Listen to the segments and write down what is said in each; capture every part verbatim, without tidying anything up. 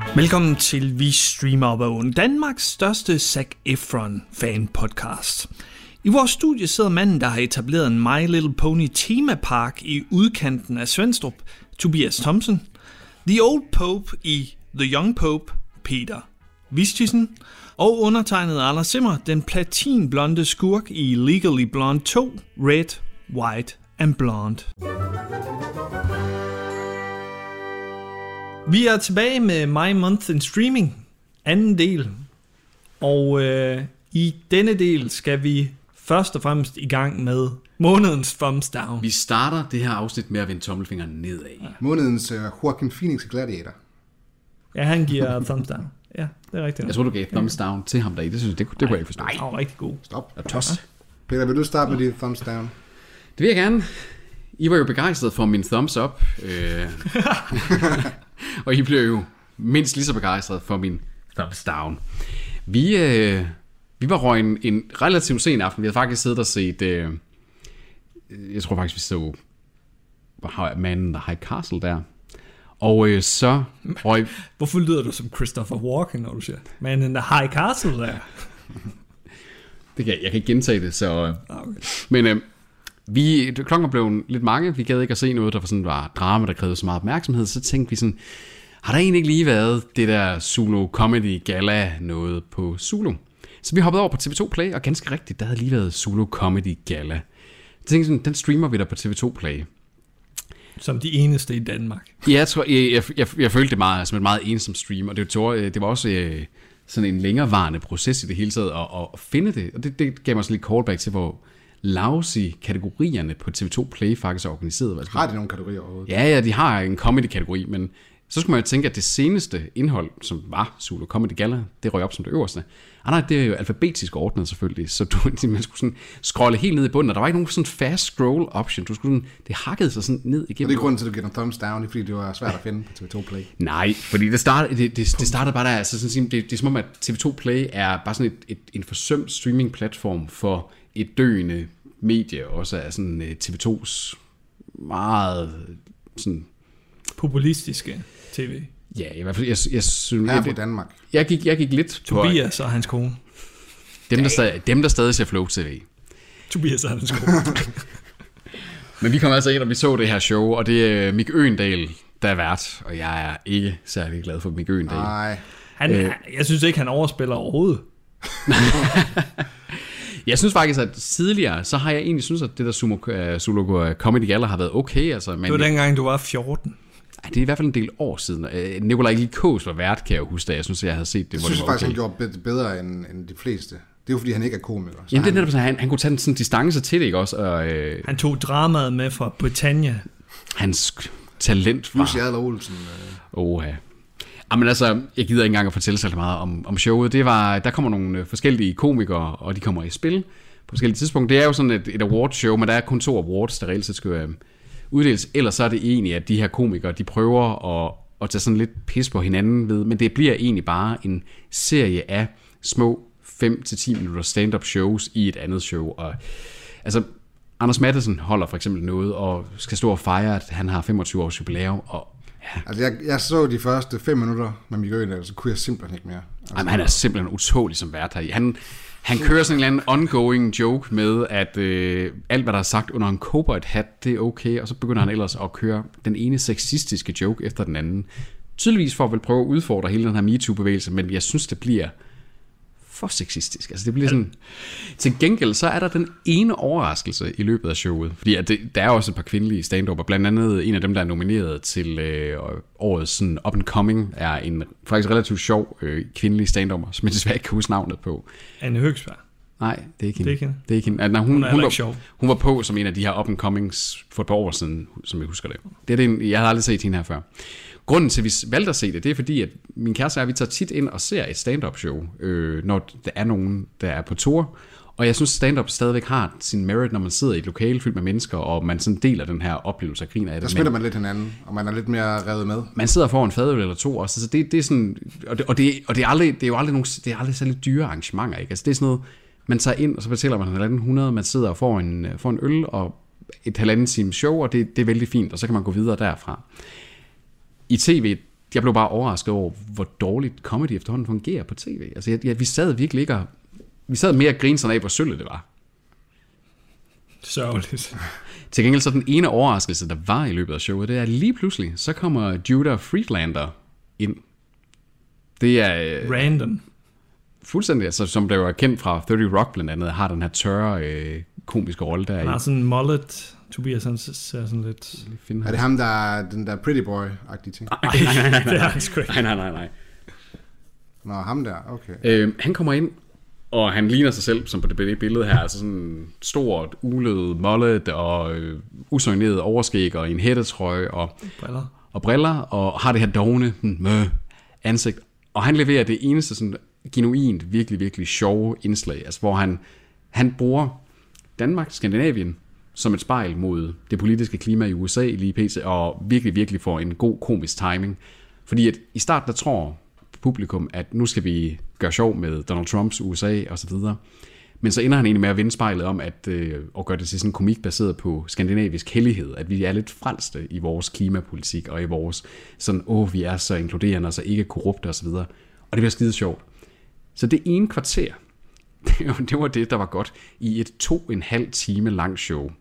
Velkommen til Vi Streamer Op ad Åen, Danmarks største Zac Efron fan podcast. I vores studie sidder manden, der har etableret en My Little Pony temapark i udkanten af Svenstrup, Tobias Thomsen. The Old Pope i The Young Pope, Peter Vistisen. Og undertegnet Anders Zimmer, den platinblonde skurk i Legally Blonde to, Red, White and Blonde. Vi er tilbage med My Month in Streaming, anden del. Og øh, i denne del skal vi først og fremmest i gang med månedens thumbs down. Vi starter det her afsnit med at vende tommelfingeren nedad. Ja. Månedens uh, Joaquin Phoenix Gladiator. Ja, han giver thumbs down. Ja, det er rigtigt. Jeg tror, du gav thumbs down til ham der i. Det synes jeg, det, det kunne jeg ikke forstå. Nej, han var rigtig god. Stop. Og tos. Ja. Peter, vil du starte med dit thumbs down? Det vil jeg gerne. I var jo begejstret for min thumbs up. Øh, og I bliver jo mindst lige så begejstret for min thumbs down. Vi, øh, vi var røget en, en relativt sen aften. Vi havde faktisk siddet og set... Øh, jeg tror faktisk, vi så Man in the High Castle der. Og øh, så røg... Hvorfor lyder du som Christopher Walken, når du siger Man in the High Castle der? det kan, jeg kan ikke gentage det, så... Okay. Men øh, vi, klokken var blevet lidt mange. Vi gad ikke at se noget, der var, sådan, var drama, der krævede så meget opmærksomhed. Så tænkte vi sådan, har der egentlig ikke lige været det der Zulu Comedy Gala noget på Zulu? Så vi hoppede over på T V to Play, og ganske rigtigt, der havde lige været Zulu Comedy Gala. Jeg tænkte sådan, den streamer vi der på T V to Play. Som de eneste i Danmark. Ja, jeg tror, jeg, jeg, jeg, jeg følte det meget, som et meget ensom stream, og det var, det var også øh, sådan en længerevarende proces i det hele taget at, at finde det. Og det, det gav mig sådan lidt callback til, hvor lousy kategorierne på T V to Play faktisk er organiseret. Har de nogle kategorier overhovedet? Ja, ja, de har en comedy-kategori, men så skulle man jo tænke, at det seneste indhold, som var Zulu Comedy Gala, det røg op som det øverste. Ah, nej, det er jo alfabetisk ordnet selvfølgelig, så du, man skulle sådan scrolle helt ned i bunden, og der var ikke nogen sådan fast scroll option. Du skulle sådan, det hakkede sig sådan ned igennem. Og det er grunden til, at du giver en thumbs down, fordi det var svært at finde på T V to Play. Nej, fordi det startede, det, det, det startede bare der, altså sådan, det, det er som om, at T V to Play er bare sådan et, et, en forsømt streaming-platform for et døende medie, også er sådan T V tos meget sådan... populistiske tv. Ja, i hvert fald, jeg, jeg synes... Her fra Danmark. Jeg gik, jeg gik lidt på... Tobias og hans kone. Dem, der stadig, dem, der stadig ser Flow T V. Tobias og hans kone. Men vi kom altså ind, og vi så det her show, og det er Mick Øgendahl, der er vært, og jeg er ikke særlig glad for Mick Øgendahl. Nej. Han, øh, jeg synes ikke, han overspiller overhovedet. Jeg synes faktisk, at tidligere, så har jeg egentlig synes, at det der Sumo, uh, Zulu Comedy Gala har været okay. Altså, men det var dengang, du var fjorten. Det er i hvert fald en del år siden. Nikolaj Likås var vært, kan jeg huske, da jeg synes, at jeg havde set det. Jeg hvor synes det var faktisk, okay. han gjorde bedre end, end de fleste. Det er jo, fordi han ikke er komiker. Jamen, det er netop sådan, han, han kunne tage sådan en distance til det, ikke også? Og, øh, han tog dramaet med fra Britannia. Hans talent var... Jussi Adler Olsen. Øh. Oha. Jamen altså, jeg gider ikke engang at fortælle så meget om, om showet. Det var, der kommer nogle forskellige komikere, og de kommer i spil på forskellige tidspunkter. Det er jo sådan et, et awardshow, men der er kun to awards, der reelt set skal øh, uddeles. Ellers så er det egentlig, at de her komikere, de prøver at, at tage sådan lidt pis på hinanden ved, men det bliver egentlig bare en serie af små fem til ti minutter stand-up shows i et andet show. Og, altså, Anders Matthesen holder for eksempel noget, og skal stå og fejre, at han har femogtyve års jubilæum, og ja. Altså, jeg, jeg så de første fem minutter med Mick Øgendahl, så kunne jeg simpelthen ikke mere. Altså, Jamen, han er simpelthen utålig som vært her. Han, han kører sådan en eller anden ongoing joke med, at øh, alt, hvad der er sagt under en cowboy-hat, det er okay, og så begynder han ellers at køre den ene sexistiske joke efter den anden. Tydeligvis for at vel prøve at udfordre hele den her MeToo-bevægelse, men jeg synes, det bliver for sexistisk. Altså, det bliver sådan... Til gengæld, så er der den ene overraskelse i løbet af showet, fordi at det, der er også et par kvindelige stand-upper, blandt andet en af dem, der er nomineret til øh, årets sådan up and coming, er en faktisk relativt sjov øh, kvindelig stand-upper, som jeg desværre ikke kan huske navnet på. Anne Høgsberg. Nej, det er ikke hende. Det er ikke hende. Det er ikke hende. Altså, hun, hun, er hun, var, sjov. hun var på som en af de her up and comings for et par år siden, som jeg husker det. Det er det en, jeg havde aldrig set hende her før. Grunden til, at vi valgte at se det, det er fordi, at min kæreste og jeg, vi tager tit ind og ser et stand-up show, øh, når der er nogen, der er på tour. Og jeg synes, stand-up stadigvæk har sin merit, når man sidder i et lokale fyldt med mennesker, og man sådan deler den her oplevelse og griner af det. Der smitter man lidt hinanden, og man er lidt mere revet med. Man sidder foran en fadøl eller to også, så det, det er sådan, og det, og det, og det er aldrig, det er jo aldrig nogen, det er aldrig særlig dyre arrangementer, ikke? Altså det er sådan noget, man tager ind, og så betaler man halvanden hundrede, man sidder og får en, får en øl og et halvanden times show, og det, det er vældig fint, og så kan man gå videre derfra. I tv, jeg blev bare overrasket over, hvor dårligt comedy efterhånden fungerer på tv. Altså, jeg, jeg, vi sad virkelig ikke og, vi sad mere og grinede sådan af, hvor sølvet det var. Sørgeligt. Til gengæld så den ene overraskelse, der var i løbet af showet, det er lige pludselig, så kommer Judah Friedlander ind. Det er... Øh, Random. Fuldstændig, altså, som der jo er kendt fra thirty Rock blandt andet, har den her tørre øh, komiske rolle der. Han har sådan en mullet. Tobias, han ser sådan lidt... Er det ham, der er den der pretty boy-agtige ting? Nej, nej, nej, nej, det er han sgu ikke. nej, nej, nej, nej. Nå, ham der, okay. Øh, han kommer ind, og han ligner sig selv, som på det billede her, altså sådan stort, ulet mullet og øh, usøgneret overskæg og en hættetrøje og briller. og briller, og har det her dogne mø, ansigt. Og han leverer det eneste sådan genuint, virkelig, virkelig sjove indslag, altså hvor han, han bruger Danmark, Skandinavien, som et spejl mod det politiske klima i U S A lige pt. Og virkelig, virkelig får en god komisk timing. Fordi at i starten, der tror publikum, at nu skal vi gøre sjov med Donald Trumps U S A og så videre. Men så ender han egentlig med at vende spejlet om, at, øh, og gøre det til sådan en komik baseret på skandinavisk hellighed, at vi er lidt frelste i vores klimapolitik og i vores sådan, åh, vi er så inkluderende og så ikke korrupte og så videre. Og det bliver skide sjovt. Så det ene kvarter, det var det, der var godt i et to og en halv time langt show.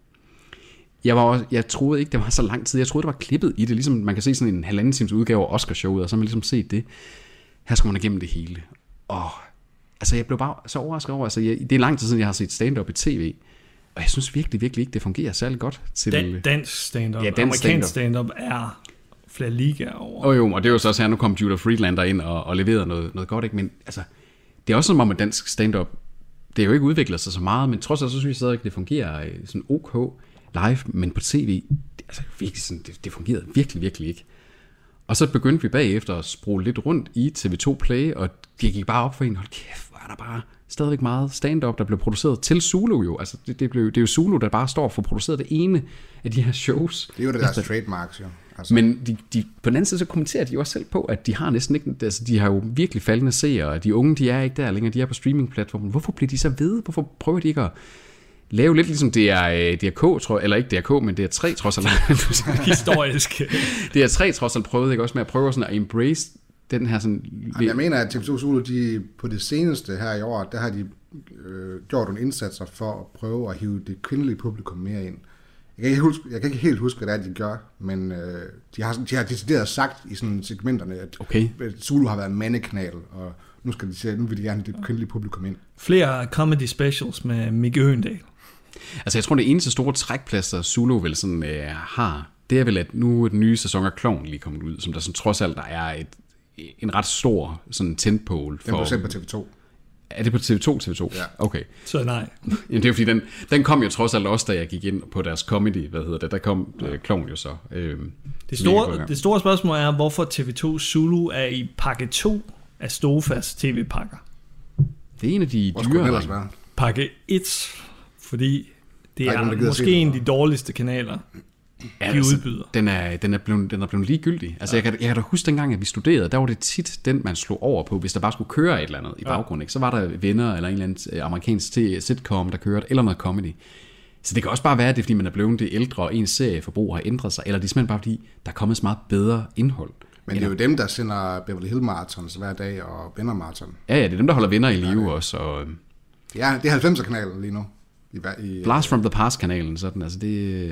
Jeg, var også, jeg troede ikke, det var så lang tid. Jeg troede, det var klippet i det. Ligesom man kan se sådan en halvanden times udgave af Oscarshowet, og så har man ligesom set det. Her skal man igennem det hele. Og altså, jeg blev bare så overrasket over. Altså, jeg, det er lang tid siden, jeg har set stand-up i tv. Og jeg synes virkelig, virkelig ikke, det fungerer særlig godt. Til Dan, dansk stand-up. Ja, dansk amerikansk stand-up. stand-up er flere ligaer over. Og jo, og det er jo så også her, nu kom Judah Friedlander ind og, og leverede noget, noget godt. Ikke? Men altså, det er også som om, at dansk stand-up, det er jo ikke udviklet sig så meget, men trods alt, så synes jeg stadig, at det fungerer sådan ok live, men på tv, det, altså, virkelig sådan, det, det fungerede virkelig, virkelig ikke. Og så begyndte vi bagefter at spole lidt rundt i T V to Play, og det gik bare op for en, hold kæft, hvor er der bare stadigvæk meget stand-up, der blev produceret til Zulu jo. Altså, det, det, blev, det er jo Zulu, der bare står for at producere det ene af de her shows. Det er jo det deres altså, trademarks, jo. Altså. Men de, de, på den anden side, så kommenterer de jo også selv på, at de har næsten ikke, altså de har jo virkelig faldende seere, og de unge, de er ikke der længere, de er på streamingplatformen. Hvorfor bliver de så ved? Hvorfor prøver de ikke at lave lidt ligesom D R, D R K, tror jeg, eller ikke D R K, men D R tre trods alt. Historisk. D R tre trods alt prøvede ikke også med at prøve sådan at embrace den her sådan... Jamen, jeg mener, at T V to Zulu, de på det seneste her i år, der har de øh, gjort nogle indsatser for at prøve at hive det kvindelige publikum mere ind. Jeg kan ikke, huske, jeg kan ikke helt huske, hvad det er, de gør, men øh, de, har, de har decideret sagt i sådan segmenterne, at okay. Zulu har været mandekanal, og nu, skal de sige, nu vil de gerne have det kvindelige publikum ind. Flere comedy specials med Mikke Øgendahl. Altså jeg tror, det eneste store trækplaster Zulu vel sådan øh, har, det er vel, at nu er den nye sæson af Klovn lige kommet ud, som der sådan trods alt der er et, en ret stor sådan tentpole for... Den er på T V to. Er det på T V to? T V to? Ja. Okay. Så nej. Jamen, det er fordi, den, den kom jo trods alt også, da jeg gik ind på deres comedy, hvad hedder det, der kom ja. øh, Klovn jo så. Øh, det, store, det store spørgsmål er, hvorfor T V to Zulu er i pakke to af Stofas tv-pakker. Det er en af de Hvor dyre. Ellers være? Pakke et, fordi det er, er måske en af de dårligste kanaler, ja, de altså, udbyder. Den er, den, er blevet, den er blevet ligegyldig. Altså, ja. jeg, kan, jeg kan da huske dengang, at vi studerede, der var det tit den, man slog over på, hvis der bare skulle køre et eller andet i baggrunden. Ikke? Så var der venner eller en eller anden amerikansk sitcom, der kørte, eller noget comedy. Så det kan også bare være, at det er, fordi man er blevet det ældre, og ens serieforbrug har ændret sig, eller det er simpelthen bare, fordi der er kommet så meget bedre indhold. Men det er jo dem, der sender Beverly Hills Marathons hver dag, og Venner Marathon. Ja, ja, det er dem, der holder venner i live ja, også. Og... Ja, det er halvfemser-kanalen lige nu. I, i, Blast from the Past-kanalen, sådan, altså det...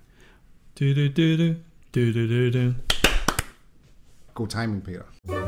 Du, du, du, du. Du, du, du, du. God timing, Peter.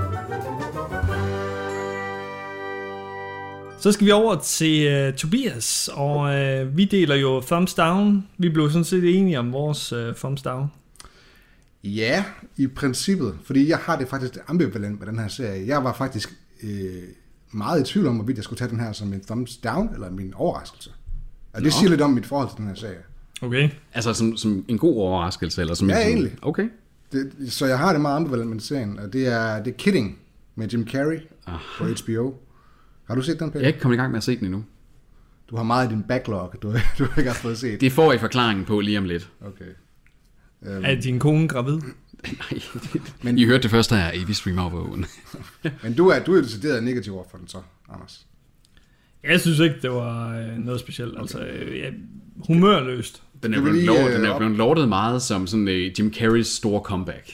Så skal vi over til uh, Tobias, og uh, vi deler jo thumbs down. Vi blev sådan set enige om vores uh, thumbs down. Ja, i princippet, fordi jeg har det faktisk ambivalent med den her serie. Jeg var faktisk øh, meget i tvivl om, hvorvidt jeg skulle tage den her som en thumbs down, eller min overraskelse. Og det Nå. siger lidt om mit forhold til den her serie. Okay. Altså som, som en god overraskelse? Eller som ja, en, egentlig. Okay. Det, så jeg har det meget ambivalent med serien, og det er, det er Kidding med Jim Carrey Aha. på H B O. Har du set den, Peter? Jeg er ikke kommet i gang med at se den endnu. Du har meget i din backlog, du, du ikke har fået set. Det får I forklaringen på lige om lidt. Okay. Um, er din kone gravid? Nej, men I hørte det første her, i vi streamer over ugen. Men du er, du er decideret negativ over for den så, Anders. Jeg synes ikke, det var øh, noget specielt. Okay. Altså, øh, ja, humørløst. Den er blevet lortet, den er blevet lortet meget som sådan uh, Jim Carreys store comeback.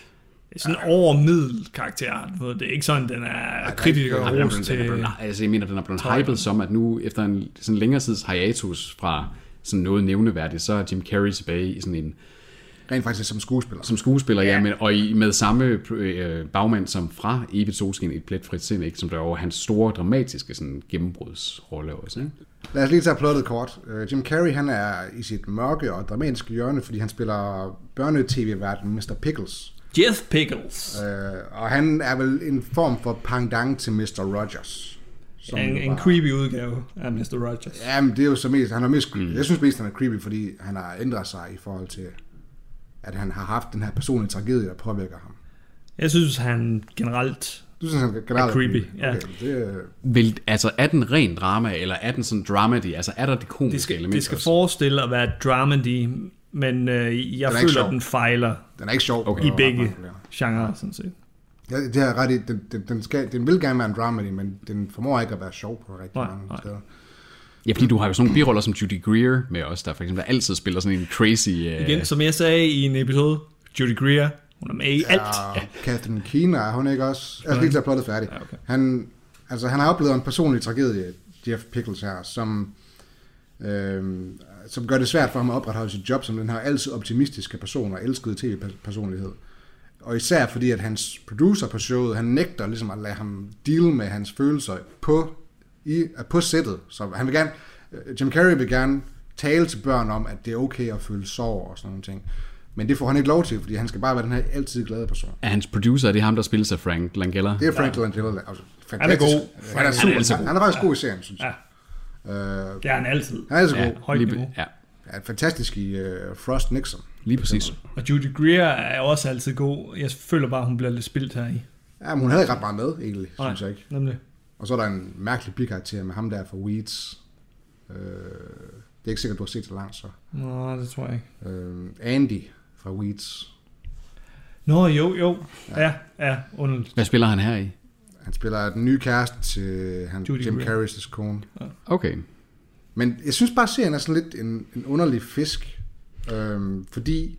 sådan overmiddel karakter. Det er ikke sådan, den er kritisk og ros til... Nej, altså jeg mener, den er blevet hypet som, at nu efter en sådan længere tids hiatus fra sådan noget nævneværdigt, så er Jim Carrey tilbage i sådan en... Rent faktisk som skuespiller. Som skuespiller, ja, ja men, og i, med samme øh, bagmand som fra Evigt solskin, et pletfrit sind, ikke? Som der var hans store, dramatiske sådan, gennembrudsrolle også. Ikke? Lad os lige tage plottet kort. Uh, Jim Carrey, han er i sit mørke og dramatiske hjørne, fordi han spiller børne-tv-verden mister Pickles. Jeff Pickles. Uh, og han er vel en form for pendant til mister Rogers. En, en bare... creepy udgave af mister Rogers. Jamen, det er jo så mest... Han er mest mm. Jeg synes mest, han er creepy, fordi han har ændret sig i forhold til... at han har haft den her personlige tragedie, der påvirker ham. Jeg synes, han generelt du synes, han generelt er creepy. Okay, ja. det, Vil, altså, er den ren drama, eller er den sådan dramedy? Altså, er der det komiske det skal, element det skal også? forestille at være dramedy, men øh, jeg den føler, den fejler den er ikke sjov okay. i begge genrer, sådan set. Ja, det er ret i. Den, den, den, skal, den vil gerne være en dramedy, men den formår ikke at være sjov på rigtig nej, mange nej. steder. Ja, fordi du har jo sådan nogle biroller som Judy Greer med os, der for eksempel altid spiller sådan en crazy... Uh... Igen, som jeg sagde i en episode, Judy Greer, hun er med i alt. Ja, Catherine Keener, hun er ikke også... Jeg skal lige tage plottet færdigt. Ja, okay. Han, altså, han har oplevet en personlig tragedie, Jeff Pickles her, som, øh, som gør det svært for ham at opretholde sit job som den her altid optimistiske person og elskede tv-personlighed. Og især fordi, at hans producer på showet, han nægter ligesom at lade ham deal med hans følelser på, i, på sættet. Så han vil gerne... Jim Carrey vil gerne tale til børn om, at det er okay at føle sorg og sådan nogle ting. Men det får han ikke lov til, fordi han skal bare være den her altid glade person. Er hans producer, er det ham, der spiller sig Frank Langella? Det er Frank ja. Langella. Altså, han er god. Han er, super, han, er han, han er faktisk god i serien, synes jeg. Ja. Øh, det er han altid. Han er altid ja, god. Højt niveau. Ja. Ja, fantastisk i uh, Frost Nixon. Lige præcis. Og Judy Greer er også altid god. Jeg føler bare, hun bliver lidt spildt her i. Ja, men hun havde ikke ret meget med, egentlig, Nej, synes jeg ikke. Nemlig. Og så er der en mærkelig bikarakter med ham der for Weeds. Øh, det er ikke sikkert, du har set så langt, så. Nå, det tror jeg ikke. Øh, Andy fra Weeds. Nå, jo, jo. Ja, ja, ja underligt. Hvad spiller han her i? Han spiller den nye kæreste til han, Jim Carreys kone. Ja. Okay. Men jeg synes bare, at serien er sådan lidt en, en underlig fisk. Øhm, fordi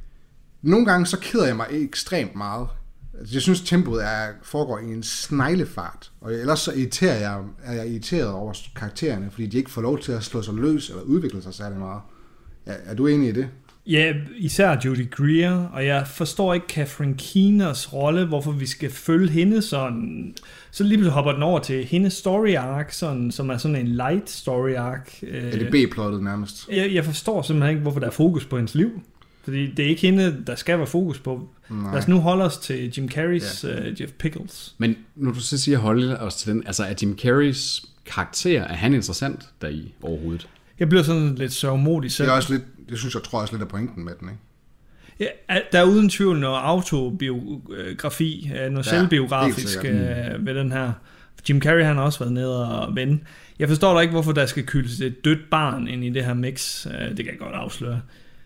nogle gange så keder jeg mig ekstremt meget. Altså, jeg synes, tempoet er, foregår i en sneglefart. Og ellers så irriterer jeg, er jeg irriteret over karaktererne, fordi de ikke får lov til at slå sig løs eller udvikle sig særlig meget. Er, er du enig i det? Ja, især Judy Greer, og jeg forstår ikke Catherine Keeners rolle, hvorfor vi skal følge hende sådan. Så lige pludselig hopper den over til hendes story arc, sådan, som er sådan en light story arc. Er det B-plottet nærmest? Jeg, jeg forstår simpelthen ikke, hvorfor der er fokus på hendes liv. Fordi det er ikke hende, der skal være fokus på. Nej. Lad os nu holde os til Jim Carreys ja. uh, Jeff Pickles. Men når du så siger holde os til den, altså er Jim Carreys karakter, er han interessant deri overhovedet? Jeg bliver sådan lidt sørgmodig selv. Det er også lidt, det synes jeg tror også lidt af pointen med den, ikke? Ja, der er uden tvivl noget autobiografi, noget ja, selvbiografisk ved den her. Jim Carrey han har også været nede og vende. Jeg forstår da ikke, hvorfor der skal kyldes et dødt barn ind i det her mix. Det kan jeg godt afsløre.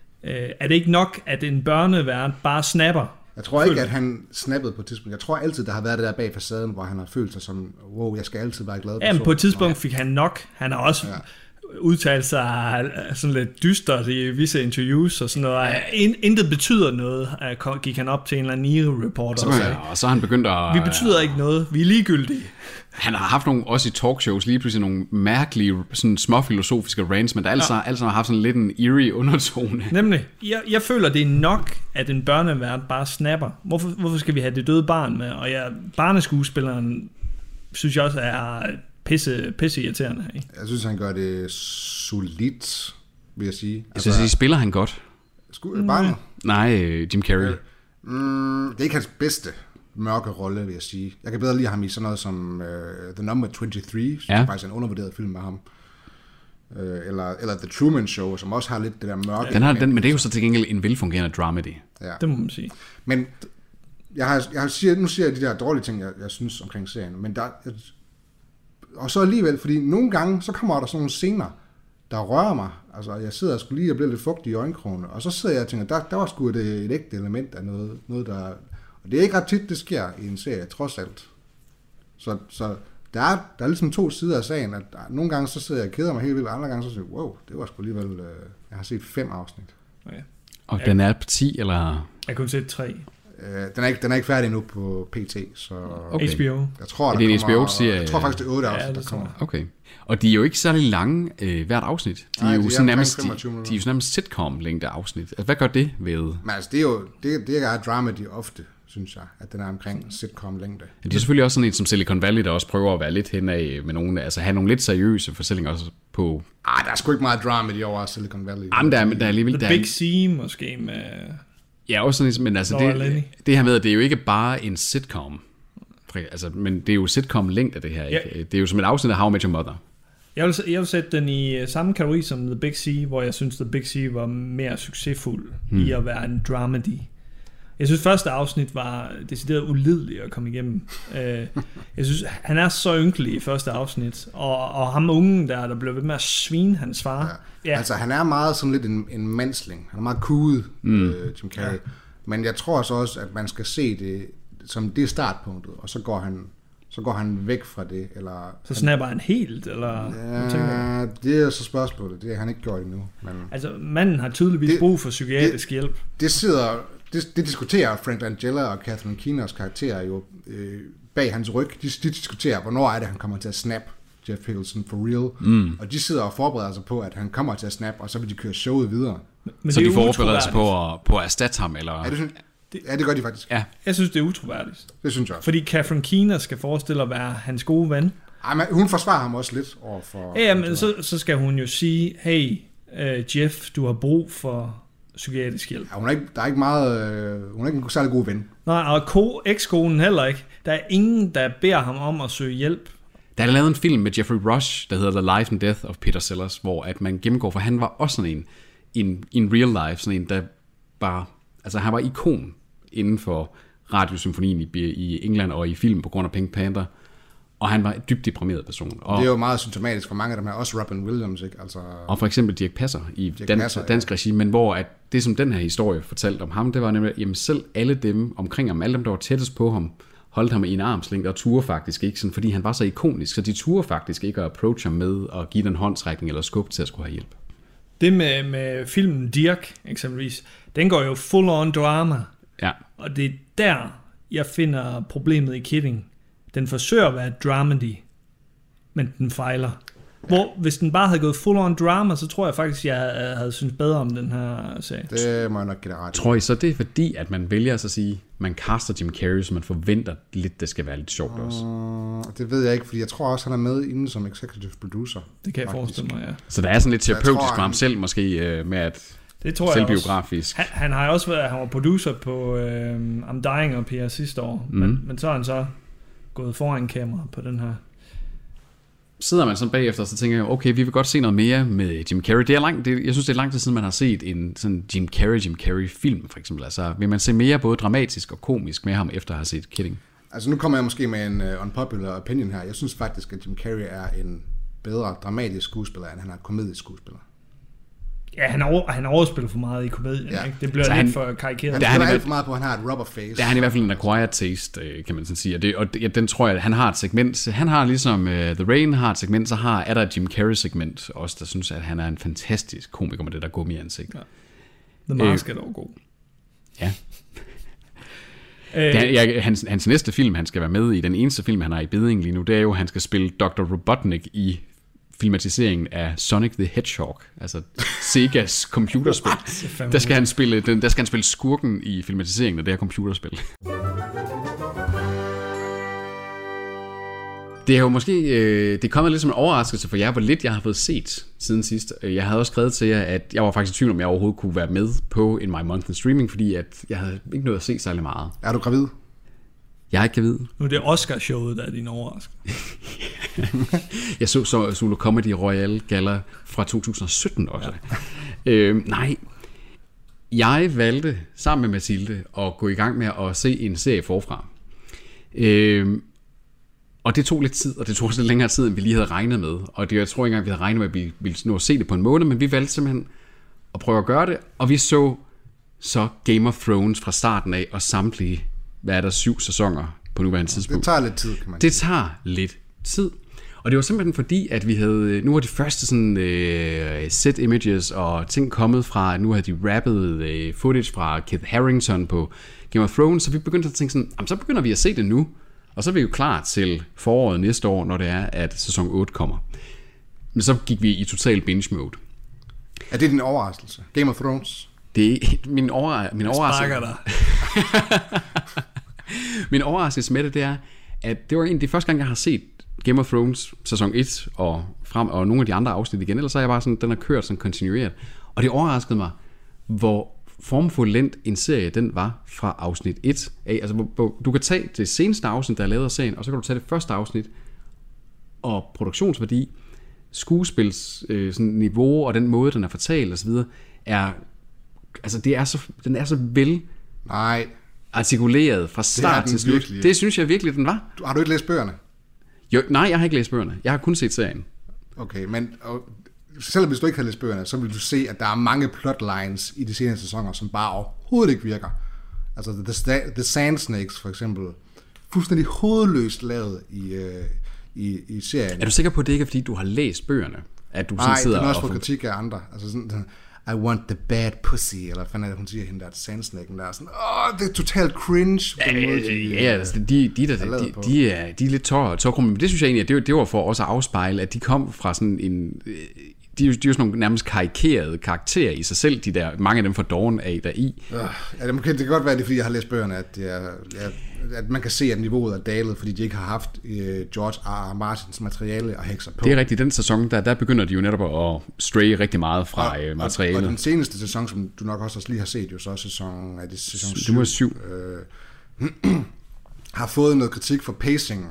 Er det ikke nok, at en børnevært bare snapper? Jeg tror ikke, at han snappede på et tidspunkt. Jeg tror altid, der har været det der bag facaden, hvor han har følt sig som, wow, jeg skal altid være glad. Ja, men på et tidspunkt fik han nok. Han har også... Ja. udtalt sig sådan lidt dystert i visse interviews og sådan noget. Intet betyder noget, gik han op til en eller anden reporter og sagde. Og så har han begyndt at... Vi betyder ikke noget, vi er ligegyldige. Han har haft nogle, også i talkshows, lige pludselig nogle mærkelige, sådan småfilosofiske rants, men der altså, ja. altså har haft sådan lidt en eerie undertone. Nemlig. Jeg, jeg føler, det er nok, at en børnevært bare snapper. Hvorfor, hvorfor skal vi have det døde barn med? Og jeg, barneskuespilleren, synes jeg også er... Pisse, pisse irriterende her. Jeg synes, han gør det solidt, vil jeg sige. Jeg synes, altså, spiller han godt. Sku- barnet? Nej, Jim Carrey. Mm, det er ikke hans bedste mørke rolle, vil jeg sige. Jeg kan bedre lide ham i sådan noget som uh, The Number toogtyve, som ja. faktisk er en undervurderet film med ham. Uh, eller, eller The Truman Show, som også har lidt det der mørke. Den har, den, men det er jo så til gengæld en velfungerende dramedy. Ja. Det må man sige. Men jeg har, jeg har, nu siger jeg de der dårlige ting, jeg, jeg synes omkring serien, men der... Jeg, og så alligevel, fordi nogle gange, så kommer der sådan nogle scener, der rører mig. Altså, jeg sidder og skulle lige og bliver lidt fugtig i øjenkrogene, og så sidder jeg og tænker, der, der var sgu et, et ægte element af noget, noget, der... Og det er ikke ret tit, det sker i en serie, trods alt. Så, så der, er, der er ligesom to sider af sagen, at der, nogle gange, så sidder jeg og keder mig helt vildt, og andre gange, så siger jeg, wow, det var sgu alligevel... Øh, jeg har set fem afsnit. Okay. Og jeg, den er på ti, eller... Jeg kunne se tre. Øh, den, er ikke, den er ikke færdig nu på P T, så... Okay. H B O. Jeg tror, er det der en kommer, H B O-serie? Jeg tror faktisk, det er otte afsnit, ja, der kommer. Okay. Og de er jo ikke særlig lange øh, hvert afsnit. De Nej, er jo de er sådan nærmest, de, femogtyve de er jo sådan nærmest sitcom-længde afsnit. Altså, hvad gør det ved? Men altså, det er jo det, det er drama, de ofte, synes jeg, at den er omkring sitcom-længde. Det er selvfølgelig også sådan en som Silicon Valley, der også prøver at være lidt henad med nogle, altså have nogle lidt seriøse fortællinger også på... Ah, der er sgu ikke meget drama de over Silicon Valley. Jamen, der er, der er alligevel... The der Big er, C måske med... ja, også sådan, men altså Laura Linney. det, det her med, at det er jo ikke bare en sitcom. Altså, men det er jo sitcom-længde af det her, ikke? Ja. Det er jo som et afsnit af How I Met Your Mother. Jeg vil, jeg vil sætte den i samme kategori som The Big C, hvor jeg synes, The Big C var mere succesfuld hmm. i at være en dramedy. Jeg synes, første afsnit var decideret ulidelig at komme igennem. Jeg synes, han er så ynkelig i første afsnit, og, og ham ungen der, der blev ved med at svine hans far. Ja. Ja. Altså, han er meget sådan lidt en, en mandsling. Han er meget kuget, mm. øh, Jim Carrey. Ja. Men jeg tror så også, at man skal se det som det startpunktet, og så går han... så går han væk fra det, eller... Så snapper han helt, eller... Ja, det er så spørgsmålet. Det har han ikke gjort endnu. Men altså, manden har tydeligvis det, brug for psykiatrisk det, hjælp. Det sidder... Det, det diskuterer Frank Langella og Catherine Keeners karakterer jo øh, bag hans ryg. De, de diskuterer, hvornår er det, han kommer til at snap Jeff Hiddleston for real. Mm. Og de sidder og forbereder sig på, at han kommer til at snap, og så vil de køre showet videre. Men så de forbereder sig på at, på at erstatte ham, eller... Ja, det, det, ja, det gør de faktisk. Ja. Jeg synes, det er utroværdigt. Det synes jeg også. Fordi Catherine Keener skal forestille at være hans gode ven. Ej, men hun forsvarer ham også lidt overfor... Ja, men så, så skal hun jo sige, hey, uh, Jeff, du har brug for psykiatrisk hjælp. Ja, hun er ikke, der er ikke meget... Øh, hun er ikke en særlig god ven. Nej, og ko, ekskonen heller ikke. Der er ingen, der beder ham om at søge hjælp. Der er lavet en film med Jeffrey Rush, der hedder The Life and Death of Peter Sellers, hvor at man gennemgår, for han var også sådan en, in, in real life, sådan en, der bare... Altså, han var ikon inden for radiosymfonien i, i England og i film på grund af Pink Panther. Og han var en dybt deprimeret person. Og, det er jo meget symptomatisk for mange af dem her, også Robin Williams, ikke? Altså, og for eksempel Dirch Passer i Dirch dan, Passer, dansk ja. regi, men hvor at det, som den her historie fortalte om ham, det var nemlig, jamen selv alle dem omkring ham, alle dem, der var tættest på ham, holdt ham i en armslængde og turde faktisk ikke, sådan, fordi han var så ikonisk, så de turde faktisk ikke at approach ham med at give den håndsrækning eller skub til at skulle have hjælp. Det med, med filmen Dirch, eksempelvis, den går jo full on drama. Ja. Og det er der, jeg finder problemet i Kidding. Den forsøger at være dramedy, men den fejler. Hvor hvis den bare havde gået full on drama, så tror jeg faktisk, jeg havde syntes bedre om den her serie. Det må jeg nok give dig ret. Tror I så, det er fordi, at man vælger at sige, man caster Jim Carrey, så man forventer lidt, det skal være lidt sjovt også? Uh, det ved jeg ikke, fordi jeg tror også, han er med inden som executive producer. Det kan jeg faktisk. forestille mig, ja. Så der er sådan lidt terapeutisk tror, for ham han... selv måske, med at det tror selvbiografisk. Han, han har også været, han var producer på øh, I'm Dying Up Here sidste år, mm. men, men så har han så gået foran kamera på den her. Sidder man sådan bagefter, så tænker jeg, okay, vi vil godt se noget mere med Jim Carrey. Det er langt, det, jeg synes, det er lang tid siden, man har set en sådan Jim Carrey, Jim Carrey-film, for eksempel. Altså, vil man se mere både dramatisk og komisk med ham, efter at have set Kidding? Altså, nu kommer jeg måske med en uh, unpopular opinion her. Jeg synes faktisk, at Jim Carrey er en bedre dramatisk skuespiller, end han er komedisk skuespiller. Ja, han, over, han overspiller for meget i komedien, ja. Ikke? Det bliver så lidt han, for karikeret. Han spiller alt for meget på, at han har et rubber face. Der er han i hvert fald en acquired taste, kan man sådan sige. Og, det, og ja, den tror jeg, at han har et segment. Han har ligesom uh, The Rain har et segment, så har, er der et Jim Carrey-segment også, der synes, at han er en fantastisk komiker med det der gummi-ansigt. Ja. The Mask øh, er dog god. Ja. Det, ja, hans, hans næste film, han skal være med i, den eneste film, han har i beding lige nu, det er jo, at han skal spille doktor Robotnik i filmatiseringen af Sonic the Hedgehog, altså Segas computerspil. Der skal han spille, der skal han spille skurken i filmatiseringen af det her computerspil. Det er jo måske, øh, det er kommet lidt som en overraskelse for jer, hvor lidt jeg har fået set siden sidst. Jeg havde også skrevet til jer, at jeg var faktisk i tvivl, om jeg overhovedet kunne være med på en My Month in Streaming, fordi at jeg havde ikke nået at se særlig meget. Er du gravid? Jeg er ikke gravid. Nu er det Oscar-showet, der er din overraskelse. Jeg så så Zulu Comedy Royale Gala fra to tusind og sytten også. Ja. Øh, nej, jeg valgte sammen med Mathilde at gå i gang med at se en serie forfra. Øh, og det tog lidt tid, og det tog også lidt længere tid, end vi lige havde regnet med. Og det, jeg tror ikke engang, vi havde regnet med, at vi ville nå at se det på en måned, men vi valgte simpelthen at prøve at gøre det, og vi så så Game of Thrones fra starten af, og samtlige, hvad er der, syv sæsoner på nuværende tidspunkt. Det tager lidt tid, kan man Det tager lidt tid, Og det var simpelthen fordi, at vi havde, nu var de første sådan uh, set images og ting kommet fra, nu havde de rappet uh, footage fra Kit Harington på Game of Thrones, så vi begyndte at tænke sådan, så begynder vi at se det nu, og så er vi jo klar til foråret næste år, når det er, at sæson otte kommer. Men så gik vi i total binge mode. Er det din overraskelse? Game of Thrones? Det er min, over, min overraskelse. Min overraskelse med det, det er, at det var en af de første gange, jeg har set Game of Thrones sæson et og frem, og nogle af de andre afsnit igen, ellers så er jeg bare sådan, den har kørt sådan kontinueret. Og det overraskede mig, hvor formfuldendt en serie den var fra afsnit et af. Altså, hvor, hvor, du kan tage det seneste afsnit, der er lavet af serien, og så kan du tage det første afsnit, og produktionsværdi, skuespils øh, sådan niveau, og den måde, den er fortalt osv., er, altså det er så, den er så vel Nej. artikuleret fra start til slut. Virkelig. Det synes jeg virkelig, den var. Du, har du ikke læst bøgerne? Jo, nej, jeg har ikke læst bøgerne. Jeg har kun set serien. Okay, men og, selvom hvis du ikke har læst bøgerne, så vil du se, at der er mange plotlines i de senere sæsoner, som bare overhovedet ikke virker. Altså The, the Sand Snakes for eksempel, fuldstændig hovedløst lavet i, uh, i, i serien. Er du sikker på, at det ikke er, fordi du har læst bøgerne? At du nej, sidder den er også og for kritik af andre. Altså sådan, I want the bad pussy, eller hvad fanden er det, hun siger, hende der sandsnækken der, sådan, åh, det er totalt cringe. Ja, den måde, de, ja, altså, de, de, de, der, de, de, de, er, de er lidt tør, tør, men det synes jeg egentlig, at det, det var for også at afspejle, at de kom fra sådan en, de, de er jo sådan nogle nærmest karikerede karakterer i sig selv, de der, mange af dem fra Dawn af der i. Ja, det, kan, det kan godt være, det er, fordi jeg har læst bøgerne, at, det er, at man kan se, at niveauet er dalet, fordi de ikke har haft uh, George R. R. Martins materiale og hekser på. Det er rigtigt, den sæson, der, der begynder de jo netop at stray rigtig meget fra og, materialet. Og, og den seneste sæson, som du nok også lige har set, jo så sæson, er det sæson syv, det var syv. Øh, har fået noget kritik for pacingen.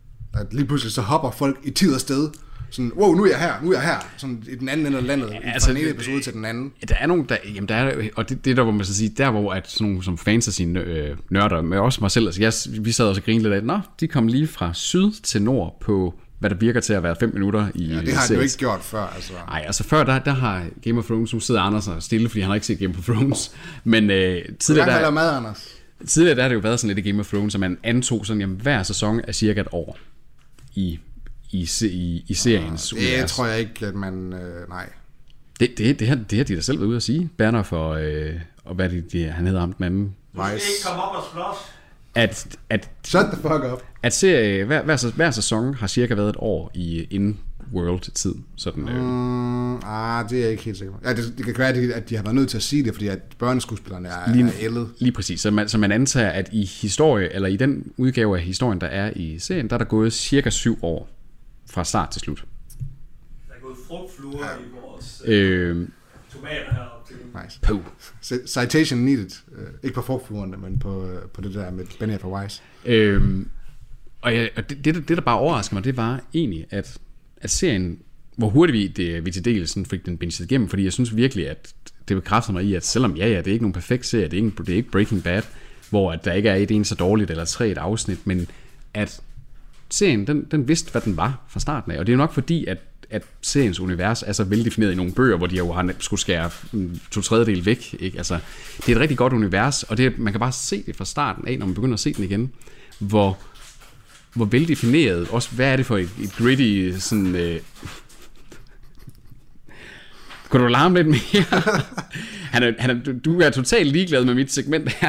At lige pludselig så hopper folk i tid og sted, sådan, wow, nu er jeg her, nu er jeg her, sådan i den anden ende af landet, ja, altså, fra den ene episode til den anden. Der er nogle, der, jamen der er, og det, det der, hvor man skal sige, der hvor at sådan nogle som fantasy-nørder, men også mig selv, altså jeg, vi sad også og grinede lidt af, nå, de kom lige fra syd til nord på, hvad der virker til at være fem minutter i ja, det har de jo ikke gjort før, altså. Nej, altså før, der, der har Game of Thrones, nu sidder Anders og stille, fordi han har ikke set Game of Thrones, men øh, tidligere, der, mad, Anders? tidligere der har det jo været sådan lidt i Game of Thrones, så man antog sådan, jamen hver sæson er cirka et år i I, i, i seriens univers. Det tror jeg ikke, at man... Øh, nej. Det, det, det, har, det har de da selv været ude at sige. Berner for... Øh, og hvad det, de, han hedder ham den anden. Du skal ikke komme op og slås. At, at, Shut the fuck up. At serie, hver, hver, hver sæson har cirka været et år i in-world-tid. Sådan, øh. mm, ah, det er jeg ikke helt sikker på. Ja, det, det kan være, at de har været nødt til at sige det, fordi at børneskuespillerne er, lige, er ældet. Lige præcis. Så man, så man antager, at i historie, eller i den udgave af historien, der er i serien, der er der gået cirka syv år. Fra start til slut. Der er gået frugtfluer ja. i vores øh, tomater heroppe til. Nice. På. Citation needed. Uh, ikke på frugtfluerne, men på, uh, på det der med Benny for Wise. Øh, og ja, og det, det, det, der bare overrasker mig, det var egentlig, at, at serien, hvor hurtigt vi, det, vi til del sådan fik den binget igennem, fordi jeg synes virkelig, at det bekræfter mig i, at selvom ja, ja, det er ikke nogen perfekt serie, det er ikke, det er ikke Breaking Bad, hvor at der ikke er et eneste dårligt eller tre et afsnit, men at serien, den, den vidste, hvad den var fra starten af, og det er jo nok fordi, at, at seriens univers er så veldefineret i nogle bøger, hvor de jo har skulle skære to tredjedel væk, ikke? Altså, det er et rigtig godt univers, og det, man kan bare se det fra starten af, når man begynder at se den igen, hvor, hvor veldefineret, også hvad er det for et, et gritty, sådan... Øh... Kunne du larme lidt mere? han er, han er, du er totalt ligeglad med mit segment her.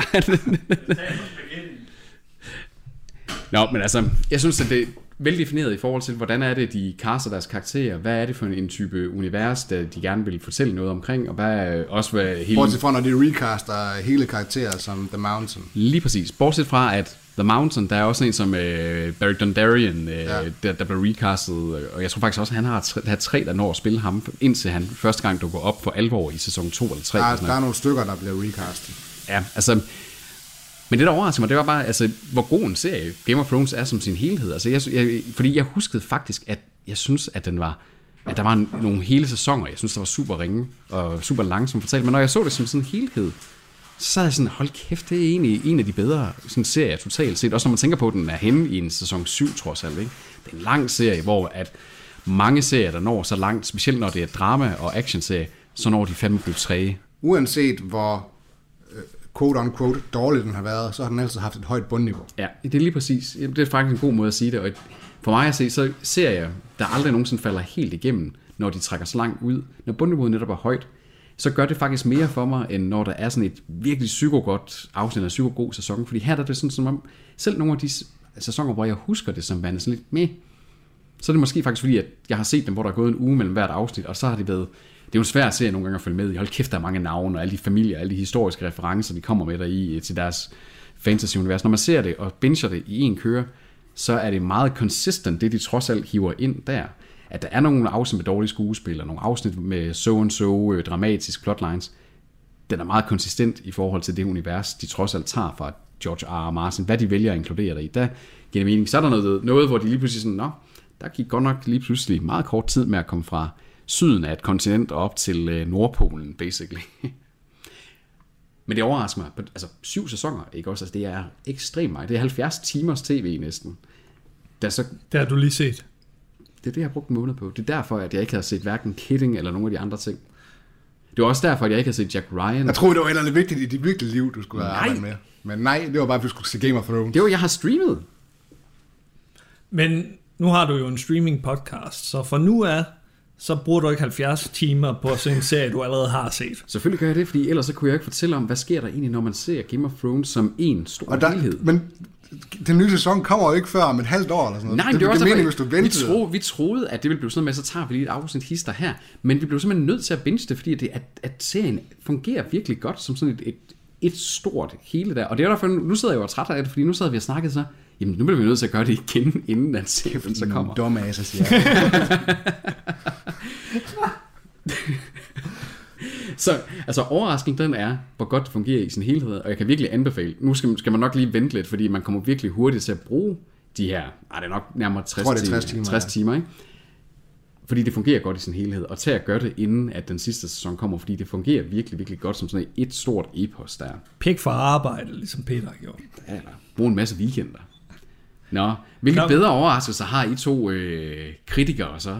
Nå, men altså, jeg synes, at det er veldefineret i forhold til, hvordan er det, de caster deres karakterer, hvad er det for en type univers, der de gerne vil fortælle noget omkring, og hvad er også hvad hele... Bortset fra, når de recaster hele karakterer som The Mountain. Lige præcis. Bortset fra, at The Mountain, der er også en som uh, Beric Dondarrion, uh, ja. der, der blev recastet, og jeg tror faktisk også, at han har tre, der tre, der når at spille ham, indtil han første gang dukker op for alvor i sæson to eller tre. Der, der er nogle stykker, der bliver recastet. Ja, altså... Men det, der overrasker mig, det var bare, altså, hvor god en serie Game of Thrones er som sin helhed. Altså, jeg, jeg, fordi jeg huskede faktisk, at jeg synes, at den var, at der var en, nogle hele sæsoner, jeg synes, der var super ringe og super langsomt fortalt. Men når jeg så det som sådan en helhed, så sad jeg sådan, hold kæft, det er egentlig en af de bedre sådan, serier totalt set. Også når man tænker på, at den er henne i en sæson syv, trods alt. Ikke? Det er en lang serie, hvor at mange serier, der når så langt, specielt når det er drama og action-serie, så når de fandme blive træge. Uanset hvor quote-unquote dårligt den har været, så har den altid haft et højt bundniveau. Ja, det er lige præcis. Det er faktisk en god måde at sige det. Og For mig at se, så ser jeg, der aldrig nogensinde falder helt igennem, når de trækker så langt ud. Når bundniveauet netop er højt, så gør det faktisk mere for mig, end når der er sådan et virkelig psykogodt afsnit af psykogod sæson. Fordi her er det sådan, som om, selv nogle af de sæsoner, hvor jeg husker det som værende sådan lidt med, så er det måske faktisk fordi, at jeg har set dem, hvor der er gået en uge mellem hvert afsnit, og så har det været, det er jo svært at se nogle gange at følge med i. Hold kæft, der er mange navne, og alle de familier, alle de historiske referencer, de kommer med der i til deres fantasy-univers. Når man ser det og binger det i en køre, så er det meget consistent, det de trods alt hiver ind der. At der er nogle afsnit med dårlige skuespillere, nogle afsnit med so-and-so dramatisk plotlines. Den er meget konsistent i forhold til det univers, de trods alt tager fra George R. R. Martin. Hvad de vælger at inkludere der i, der giver det mening. Så er der noget, noget, hvor de lige pludselig sådan, nå, der gik godt nok lige pludselig meget kort tid med at komme fra syden af et kontinent og op til Nordpolen, basically. Men det overrasker mig. Altså, syv sæsoner, ikke også? Altså, det er ekstremt meget. Det er halvfjerds timers tv næsten. Det, er så, det har du lige set. Det er det, jeg har brugt en måned på. Det er derfor, at jeg ikke har set hverken Kidding eller nogle af de andre ting. Det var også derfor, at jeg ikke har set Jack Ryan. Jeg troede, det var et eller andet vigtigt i dit virkelige liv, du skulle have arbejdet med. Men nej, det var bare, at du skulle se Game of Thrones. Det var, jeg har streamet. Men nu har du jo en streaming podcast, så for nu af, så bruger du ikke halvfjerds timer på at se en serie, du allerede har set. Selvfølgelig gør jeg det, fordi ellers så kunne jeg ikke fortælle om, hvad sker der egentlig, når man ser Game of Thrones som en stor og der, helhed. Men den nye sæson kommer jo ikke før om et halvt år eller sådan noget. Nej, det, det, det også mening, hvis du ventede. Vi, tro, vi troede, at det ville blive sådan med, så tager vi lige et afsnit hister her. Men vi blev simpelthen nødt til at binge det, fordi det, at, at serien fungerer virkelig godt som sådan et, et, et stort hele der. Og det er derfor, nu sidder jeg jo træt af det, fordi nu sidder vi og snakkede så, jamen nu bliver vi nødt til at gøre det igen, inden at serien så kommer. Dumme asser, siger jeg. Så altså overraskningen den er, hvor godt det fungerer i sin helhed, og jeg kan virkelig anbefale, nu skal, skal man nok lige vente lidt, fordi man kommer virkelig hurtigt til at bruge de her, ej det er nok nærmere tres, tror, tres timer, timer, tres timer, ikke? Fordi det fungerer godt i sin helhed, og til at gøre det inden at den sidste sæson kommer, fordi det fungerer virkelig, virkelig godt som sådan et stort epos der. Pik for arbejde, ligesom Peter har gjort. Ja, eller brug en masse weekender. Nå, hvilke Nå. bedre overraskelser har I to øh, kritikere så?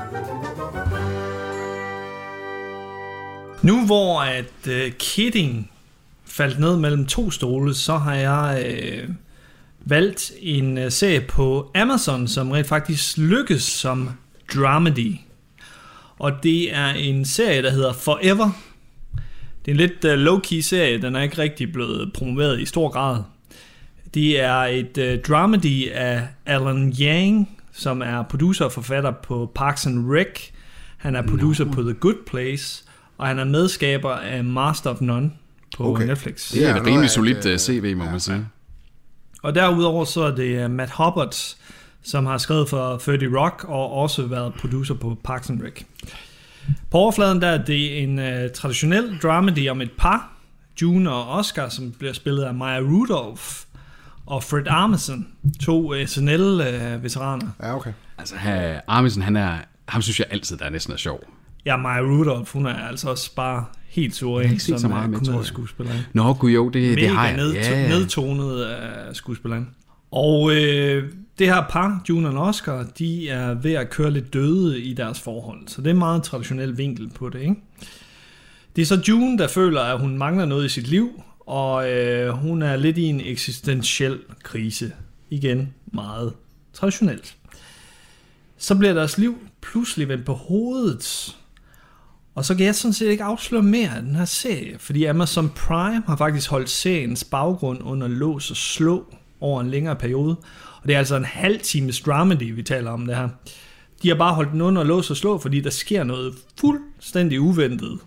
Nu hvor at uh, Kidding faldt ned mellem to stole, så har jeg uh, valgt en uh, serie på Amazon, som rent faktisk lykkes som dramedy. Og det er en serie, der hedder Forever. Det er en lidt uh, low-key serie, den er ikke rigtig blevet promoveret i stor grad. Det er et uh, dramedy af Alan Yang, som er producer og forfatter på Parks and Rec. Han er producer no. på The Good Place. Og han er medskaber af Master of None på okay. Netflix. Det er et rimelig solidt uh, C V, må man sige. Og derudover så er det uh, Matt Hubbard, som har skrevet for thirty Rock og også været producer på Parks and Rec. På overfladen der er det en uh, traditionel dramedy om et par, June og Oscar, som bliver spillet af Maya Rudolph og Fred Armisen, to S N L-veteraner. Uh, ja, okay. Altså, her, Armisen, han er, ham synes jeg altid, der er næsten er sjov. Ja, Maya Rudolph, hun er altså også bare helt suveræn som så meget komedieskuespiller. Nå, gud jo, det, det har jeg. Ned, ja. Nedtonet af skuespilleren. Og øh, det her par, June og Oscar, de er ved at køre lidt døde i deres forhold. Så det er en meget traditionel vinkel på det, ikke? Det er så June, der føler, at hun mangler noget i sit liv, og øh, hun er lidt i en eksistentiel krise. Igen, meget traditionelt. Så bliver deres liv pludselig vendt på hovedet. Og så kan jeg sådan set ikke afsløre mere af den her serie, fordi Amazon Prime har faktisk holdt seriens baggrund under lås og slå over en længere periode. Og det er altså en halv times dramedy, vi taler om det her. De har bare holdt den under lås og slå, fordi der sker noget fuldstændig uventet.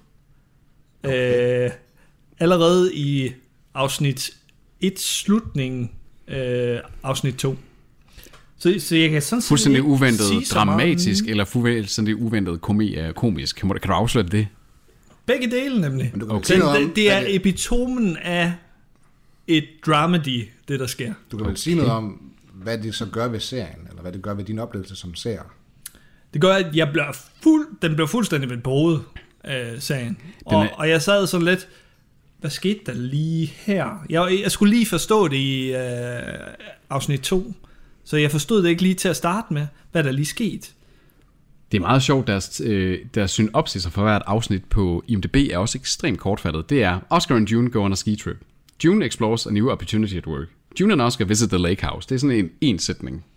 Okay. Øh, allerede i afsnit et slutningen, øh, afsnit to. Så, så jeg kan sådan fuldstændig uventet dramatisk, eller fuldstændig uventet komi- komisk. Kan du, kan du afsløre det? Begge dele nemlig. Okay. Den, det, det er epitomen af et dramedy, det der sker. Du kan vel okay. sige noget om, hvad det så gør ved serien, eller hvad det gør ved din oplevelse som seer? Det gør, at jeg bliver fuld, den bliver fuldstændig vendt på hovedet, øh, serien. Og, er... og jeg sad sådan lidt, hvad skete der lige her? Jeg, jeg skulle lige forstå det i øh, afsnit to. Så jeg forstod det ikke lige til at starte med, hvad der lige skete. Det er meget sjovt, deres, øh, deres synopsis for hvert afsnit på I M D B er også ekstremt kortfattet. Det er, Oscar and June go on a ski trip. June explores a new opportunity at work. June and Oscar visit the lake house. Det er sådan en en sætning.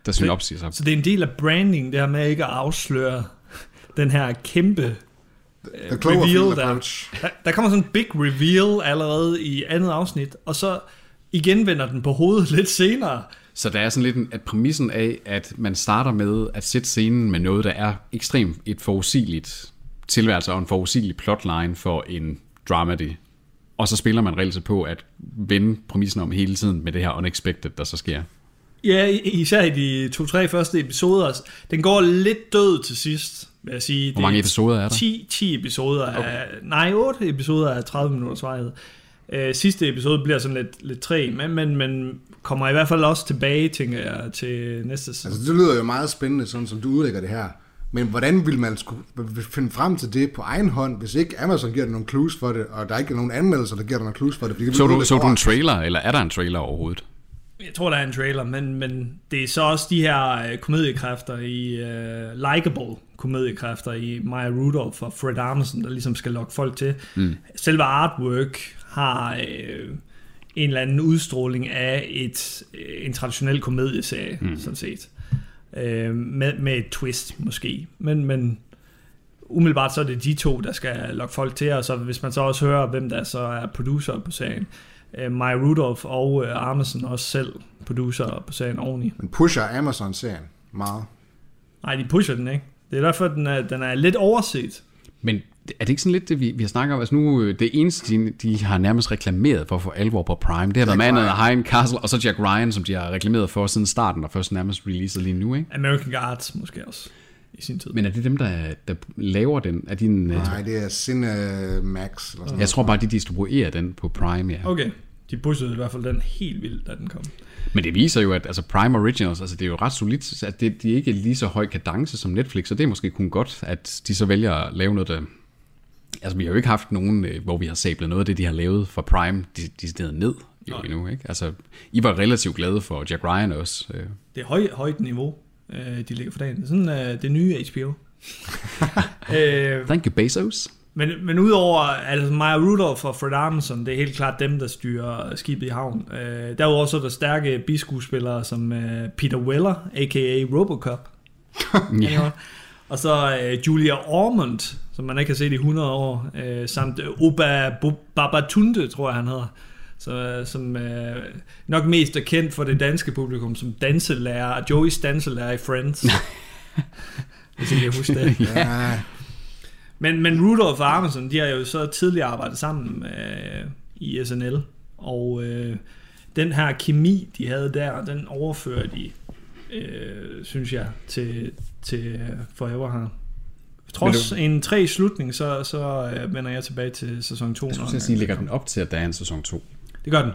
der synopsis op. Så det er en del af branding, det her med ikke at afsløre den her kæmpe uh, reveal. Der. der, der kommer sådan en big reveal allerede i andet afsnit, og så igen vender den på hovedet lidt senere. Så der er sådan lidt en, at præmissen af, at man starter med at sætte scenen med noget, der er ekstremt et forudsigeligt tilværelse og en forudsigelig plotline for en dramedy. Og så spiller man reelt på at vende præmissen om hele tiden med det her unexpected, der så sker. Ja, især i de to-tre første episoder. Den går lidt død til sidst, vil jeg sige. Hvor mange episoder er der? ti, ti episoder af, okay. Nej, otte episoder af tredive minutters varighed. Øh, sidste episode bliver sådan lidt, lidt træ, men, men, men kommer i hvert fald også tilbage, tænker jeg, til næste sæson. Altså, det lyder jo meget spændende, sådan som du udlægger det her. Men hvordan vil man skulle finde frem til det på egen hånd, hvis ikke Amazon giver dig nogle clues for det, og der ikke er nogen anmeldelser, der giver dig nogle clues for det? det så du, så du en trailer, eller er der en trailer overhovedet? Jeg tror, der er en trailer, men, men det er så også de her uh, komediekræfter i uh, likable komediekræfter i Maya Rudolph og Fred Armisen, der ligesom skal lokke folk til. Mm. Selve artwork har uh, en eller anden udstråling af et, uh, en traditionel komedieserie, mm. sådan set. Uh, med, med et twist måske. Men, men umiddelbart så er det de to, der skal lokke folk til, og så hvis man så også hører, hvem der så er producer på serien, Maya Rudolph og uh, Armisen også selv producer på serien oveni. Men pusher Amazon-serien meget? Nej, de pusher den ikke. Det er derfor, den er, den er lidt overset. Men er det ikke sådan lidt det, vi, vi har snakket om? Altså nu, det eneste, de, de har nærmest reklameret for for alvor på Prime, det har været Mandet af High Castle, og så Jack Ryan, som de har reklameret for siden starten, og først nærmest releaset lige nu, ikke? American Gods måske også i sin tid. Men er det dem, der, der laver den? Er de en, Nej, det er Cinemax. Eller sådan jeg tror bare, de distribuerer den på Prime, ja. Okay. De pushede i hvert fald den helt vildt, da den kom. Men det viser jo, at altså Prime Originals, altså det er jo ret solidt, at det, de ikke er lige så høj kadence som Netflix, og det er måske kun godt, at de så vælger at lave noget, der... Altså vi har jo ikke haft nogen, hvor vi har sablet noget af det, de har lavet for Prime, de, de steder ned jo endnu, ikke? Altså, I var relativt glade for Jack Ryan også. Det er høj, højt niveau, de ligger for dagen. Det er sådan det nye H B O. Thank you, Bezos. Men, men udover altså Maya Rudolph og Fred Armisen, det er helt klart dem, der styrer skibet i havn. Øh, derudover så er der stærke biskuespillere som øh, Peter Weller, a k a. Robocop. Yeah. Og så øh, Julia Ormond, som man ikke har set i hundrede år, øh, samt øh, Oba Babatunde, tror jeg han hedder. Så, øh, som øh, nok mest er kendt for det danske publikum som danselærer, Joey's danselærer i Friends. Hvis I kan huske det. Ja. Men, men Rudolph og Armisen, de har jo så tidligere arbejdet sammen øh, i S N L, og øh, den her kemi, de havde der, den overfører de, øh, synes jeg, til, til Forever her. Trods du... en tre slutning, så, så øh, vender jeg tilbage til sæson to. Jeg skulle sige, lægger den op til, at der er en sæson to? Det gør den.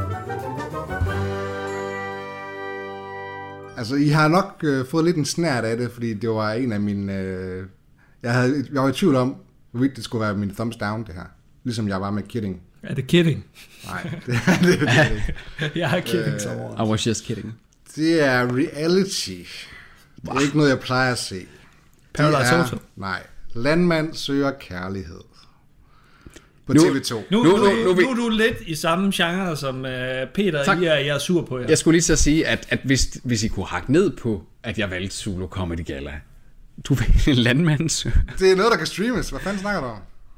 Altså, I har nok øh, fået lidt en snært af det, fordi det var en af mine... Øh Jeg, havde, jeg var i tvivl om, hvorvidt det skulle være min thumbs down, det her. Ligesom jeg var med Kidding. Er det Kidding? Nej, det er det, det, er det. Jeg er Kidding så over. I was just kidding. Det er reality. Det er ikke noget, jeg plejer at se. Paradise Hotel? Nej. Landmand søger kærlighed. På nu, T V to. Nu, nu, nu, nu, nu er du lidt i samme genre som uh, Peter. Tak. I er, jeg er sur på jer. Jeg skulle lige så sige, at, at hvis, hvis I kunne hakke ned på, at jeg valgte Zulu Comedy Gala, du er en landmands. Det er noget, der kan streames. Hvad fanden snakker du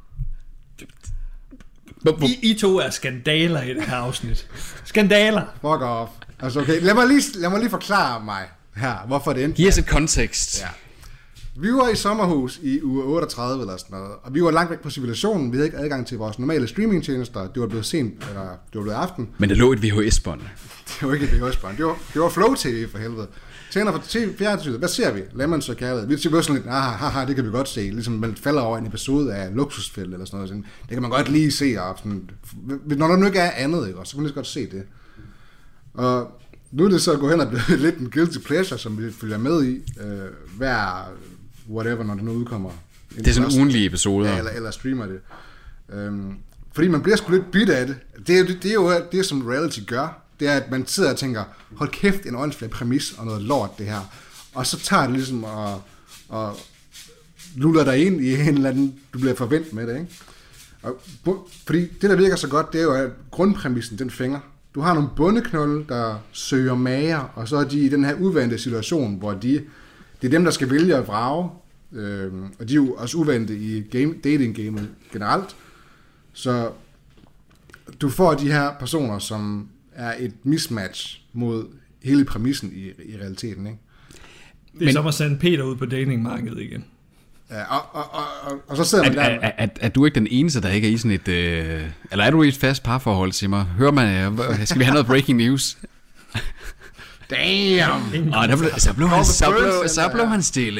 om? I, I to er skandaler i det her afsnit. Skandaler. Fuck off. Altså okay, lad mig lige, lad mig lige forklare mig her, hvorfor det endte. Giv os et kontekst. Ja. Vi var i sommerhus i uge otteogtredive eller sådan noget, og vi var langt væk på civilisationen. Vi havde ikke adgang til vores normale streamingtjenester. Det var blevet sent, eller det var blevet aften. Men det lå et V H S-bånd. Det var ikke et V H S-bånd. Det var, det var Flow T V for helvede. Tænder for fjernsynet. Hvad ser vi? Landmand søger kærlighed. Vi siger sådan lidt, aha, haha, det kan vi godt se. Ligesom man falder over en episode af Luksusfælde eller sådan noget. Sådan. Det kan man godt lige se. Og sådan, når der nu ikke er andet, ikke? Så kan man lige godt se det. Og nu er det så at gå hen og blive lidt en guilty pleasure, som vi følger med i. Øh, hver whatever, når det nu udkommer. Det er sådan en ugenlig episode. Ja, eller, eller streamer det. Øhm, fordi man bliver sgu lidt bidt af det. Det er, det, det er jo det, som reality gør. Det er, at man sidder og tænker, hold kæft, en åndsfærdig præmis og noget lort, det her. Og så tager det ligesom og, og luller dig ind i en eller anden, du bliver forventet med det, ikke? Og, fordi det, der virker så godt, det er jo, at grundpræmissen, den fænger. du har nogle bondeknolde, der søger mager, og så er de i den her uvante situation, hvor de, det er dem, der skal vælge at vrage, øh, og de er jo også uvante i game, dating-gamet generelt. Så du får de her personer, som er et mismatch mod hele præmissen i, i realiteten, ikke? Det er Men, som at sende Peter ud på datingmarkedet igen. Ja, og, og, og, og, og så sidder man er, der... Er, er, er du ikke den eneste, der ikke er i sådan et... Øh, eller er du i et fast parforhold, Simmer? Hører man... Øh, skal vi have noget breaking news? Damn! Og der blev, så, blev han, så, blev, så blev han stille.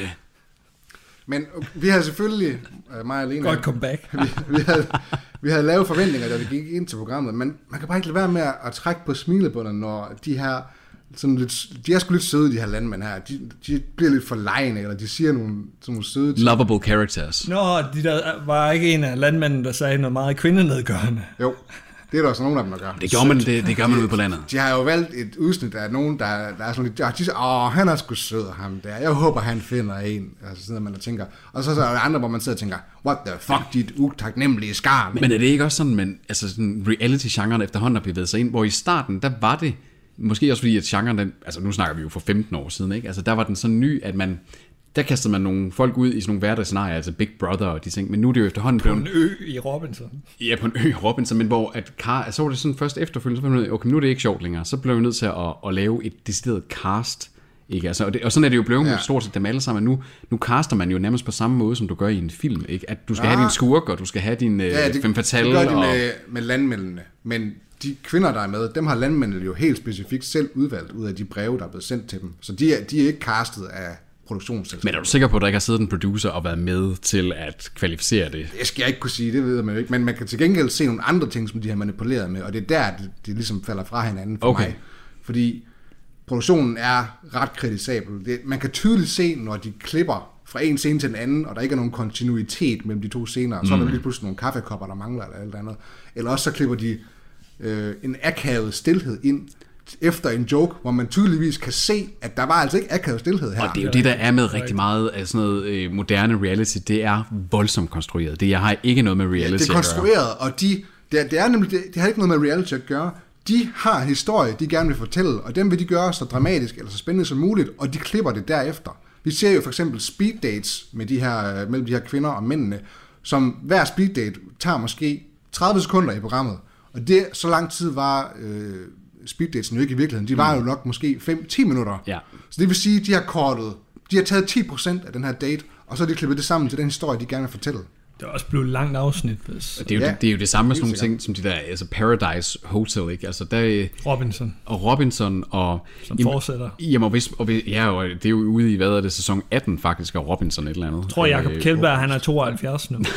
Men vi har selvfølgelig... Mig og Lena... Godt comeback. vi, vi, havde, vi havde lavet forventninger, da vi gik ind til programmet, men man kan bare ikke lade være med at trække på smilebåndet, når de her... Sådan lidt, de er sgu lidt søde, de her landmænd her. De, de bliver lidt forlegende, eller de siger nogle, sådan nogle søde ting. Lovable characters. Nå, de der var ikke en af landmændene, der sagde noget meget kvindenedgørende. Jo, det er der også nogen af dem, der gør. Det gør man, det, det gør man ude på landet. De har jo valgt et udsnit af nogen, der, der er sådan lidt... De siger, åh, han er sgu sød, ham der. Jeg håber, han finder en. Altså sådan, man tænker. Og så, så er der andre, hvor man sidder og tænker, what the fuck, dit utaknemmelige skar. Men er det ikke også sådan, men altså sådan reality-genren efterhånden har bevæget sig ind, hvor i starten, der var det... Måske også fordi, at genren, den, altså nu snakker vi jo for femten år siden, ikke? Altså der var den så ny, at man, der kastede man nogle folk ud i sådan nogle hverdagsscenarier, altså Big Brother og de ting, men nu er det jo efterhånden... På en ø i Robinson. Ja, på en ø i Robinson, men hvor at car, altså, så var det sådan først efterfølgende, så blev man, okay, nu er det ikke sjovt længere, så blev vi nødt til at, at lave et decideret cast, ikke? Altså, og, det, og sådan er det jo blevet ja. Stort set dem alle sammen, nu, nu caster man jo nærmest på samme måde, som du gør i en film, ikke? At du skal ja. have din skurk, og du skal have din ja, det, femme fatale. Det gør de og... med, med landmændene, men de kvinder, der er med, dem har landmændene jo helt specifikt selv udvalgt ud af de breve, der er blevet sendt til dem. Så de er, de er ikke castet af produktionsselskabet. Men er du sikker på, at der ikke har siddet en producer og været med til at kvalificere det? Det skal jeg ikke kunne sige, det ved man jo ikke. Men man kan til gengæld se nogle andre ting, som de har manipuleret med, og det er der, det, det ligesom falder fra hinanden for okay. mig. Fordi produktionen er ret kritisabel. Det, man kan tydeligt se, når de klipper fra en scene til den anden, og der ikke er nogen kontinuitet mellem de to scener, så mm. er der lige pludselig nogle kaffekopper, der mangler, eller alt andet. Eller også så klipper de øh, en akavet stilhed ind efter en joke, hvor man tydeligvis kan se, at der var altså ikke akavet stilhed her. Og det er jo det, der er med rigtig meget af sådan noget øh, moderne reality, det er voldsomt konstrueret. Det jeg har ikke noget med reality ja, det er konstrueret, og de, det, det er nemlig, det, det har ikke noget med reality at gøre. De har en historie, de gerne vil fortælle, og dem vil de gøre så dramatisk eller så spændende som muligt, og de klipper det derefter. Vi ser jo for eksempel speed dates med de her, mellem de her kvinder og mændene, som hver speed date tager måske tredive sekunder i programmet, og det så lang tid var øh, speed dates jo ikke i virkeligheden. De var jo nok måske fem til ti minutter. Ja. Så det vil sige, at de har kortet, de har taget ti procent af den her date, og så har de klippet det sammen til den historie, de gerne vil fortælle. Det er også blevet et langt afsnit. Hvis... Det, er jo, ja, det, det er jo det samme med sådan nogle ting, som de der altså Paradise Hotel, ikke? Altså der, Robinson. Og Robinson og... Som jamen, fortsætter. Jamen, og hvis, og hvis, ja, og det er jo ude i, hvad er det, sæson atten faktisk, og Robinson et eller andet. Jeg tror, Jacob øh, Kjeldberg, han er tooghalvfjerds nu.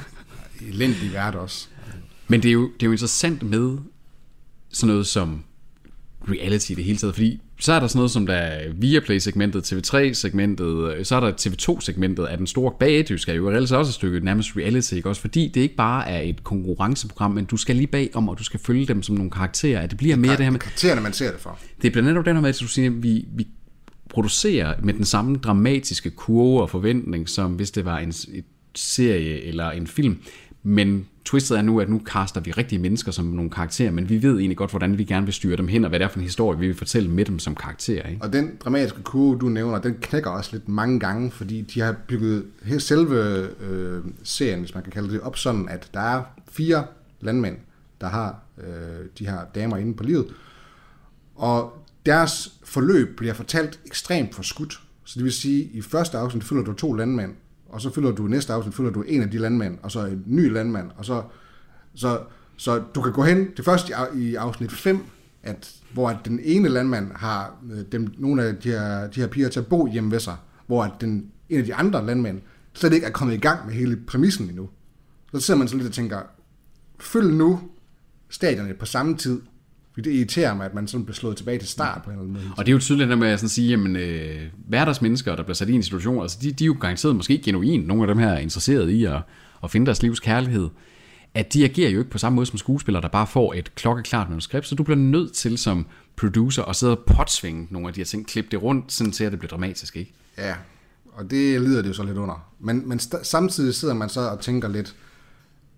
Elendig vært også. Men det er, jo, det er jo interessant med sådan noget som reality i det hele taget, fordi så er der sådan noget som der er Viaplay-segmentet, T V tre-segmentet, så er der T V to-segmentet af den store bagdysk, er jo ellers også et stykke nærmest reality, ikke? Også fordi det ikke bare er et konkurrenceprogram, men du skal lige bagom, og du skal følge dem som nogle karakterer, at det bliver mere det her med... Karaktererne, man ser det for. Det er blandt andet den her med, at du siger, at vi, vi producerer med den samme dramatiske kurve og forventning, som hvis det var en et serie eller en film, men twistet er nu, at nu kaster vi rigtige mennesker som nogle karakterer, men vi ved egentlig godt, hvordan vi gerne vil styre dem hen, og hvad det er for en historie, vi vil fortælle med dem som karakterer. Ikke? Og den dramatiske kurve, du nævner, den knækker også lidt mange gange, fordi de har bygget hele selve øh, serien, hvis man kan kalde det, op sådan, at der er fire landmænd, der har øh, de her damer inde på livet, og deres forløb bliver fortalt ekstremt forskudt. Så det vil sige, at i første afsnit følger du to landmænd, og så følger du næste afsnit, følger du en af de landmænd, og så en ny landmand, og så, så, så du kan gå hen, det første i afsnit fem, at, hvor at den ene landmand har dem, nogle af de her, de her piger til at bo hjemme ved sig, hvor at den, en af de andre landmænd slet ikke er kommet i gang med hele præmissen endnu. Så sidder man så lidt og tænker, følg nu stadierne på samme tid, fordi det irriterer mig, at man sådan bliver slået tilbage til start på en eller anden måde. Og det er jo tydeligt, at man sådan sige, jamen øh, hverdagsmennesker, der bliver sat i en situation, altså de, de er jo garanteret måske genuint, nogle af dem her er interesseret i at, at finde deres livs kærlighed, at de agerer jo ikke på samme måde som skuespillere, der bare får et klokkeklart manuskript, så du bliver nødt til som producer at sidde og potsvinge nogle af de her ting, klippe det rundt, sådan til at det bliver dramatisk, ikke? Ja, og det lider det jo så lidt under. Men, men st- samtidig sidder man så og tænker lidt,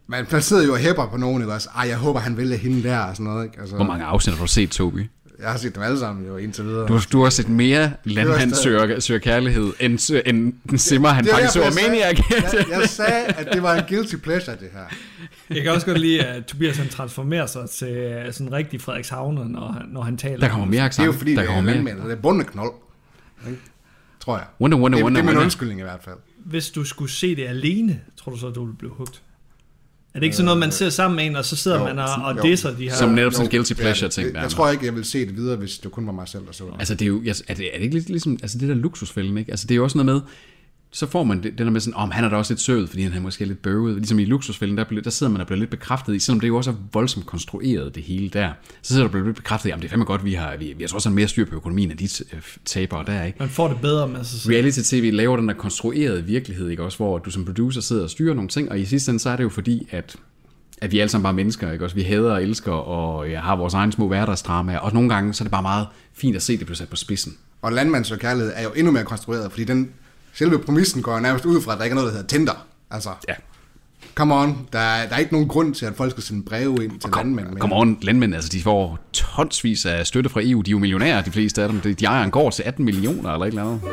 Man, man sidder jo og hæpper på nogen, ikke også? Ej, jeg håber, han vælger hende der, og sådan noget, ikke? Altså, Hvor mange afsnit har du set, Toby? Jeg har set dem alle sammen, jo, indtil videre. Du, har, du har set mere Landmand søger, søger kærlighed, end, end den Simmer, han faktisk så Maniac. Jeg, jeg sagde, at det var en guilty pleasure, det her. Jeg kan også godt lide, at Tobias han transformerer sig til sådan en rigtig Frederikshavn, når han, når han taler. Der kommer mere accent. Det er jo fordi, der det er landmænd, det er bundeknold. Tror jeg. Wonder, wonder, det, wonder, det er min wonder. undskyldning i hvert fald. Hvis du skulle se det alene, tror du så, at du ville blive hugt? Er det ikke sådan noget, man ser sammen med en, og så sidder jo, man og, og disser de her... Som netop sådan en guilty pleasure ting. Jeg, jeg, jeg tror ikke, jeg vil se det videre, hvis det kun var mig selv, der så det. Altså, det er jo... Er det, er det ikke lidt ligesom... Altså, det der luksusfælden, ikke? Altså, det er jo også noget med... Så får man det, det der med sådan, om oh, han er da også lidt sød, fordi han er måske lidt bøvet. Ligesom i luksusfælden, der, der sidder man og bliver lidt bekræftet i, selvom det jo også er voldsomt konstrueret, det hele der. Så sidder du og bliver lidt bekræftet i, om det er fandme godt, vi har, vi, vi har også mere styr på økonomien af de tabere der, ikke? Man får det bedre med sig selv. Reality-tv laver den der konstruerede virkelighed, ikke også? Hvor du som producer sidder og styrer nogle ting, og i sidste ende, så er det jo fordi, at at vi alle sammen bare er mennesker, ikke også? Vi hader og elsker, og ja, har vores egne små hverdagsdramaer, og nogle gange, så er det bare meget fint at se det blive sat på spidsen. Og Landmands og kærlighed er jo endnu mere konstrueret, fordi den selve præmissen går nærmest ud fra, at der ikke er noget, der hedder Tinder. Altså, ja. Come on, der er, der er ikke nogen grund til, at folk skal sende breve ind til landmænd. Come on, landmænd, altså de får tonsvis af støtte fra E U, de er jo millionærer, de fleste af dem, de ejer en gård til atten millioner eller et eller andet.